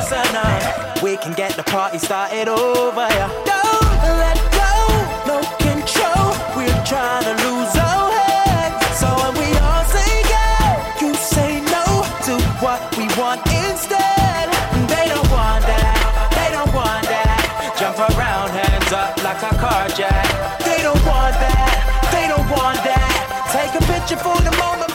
closer now. We can get the party started over, yeah. Don't let go, no control. We're trying to lose our heads. So when we all say yeah, you say no to what we want instead. They don't want that, they don't want that. Jump around, hands up like a car jack. They don't want that, they don't want that. Take a picture for the moment.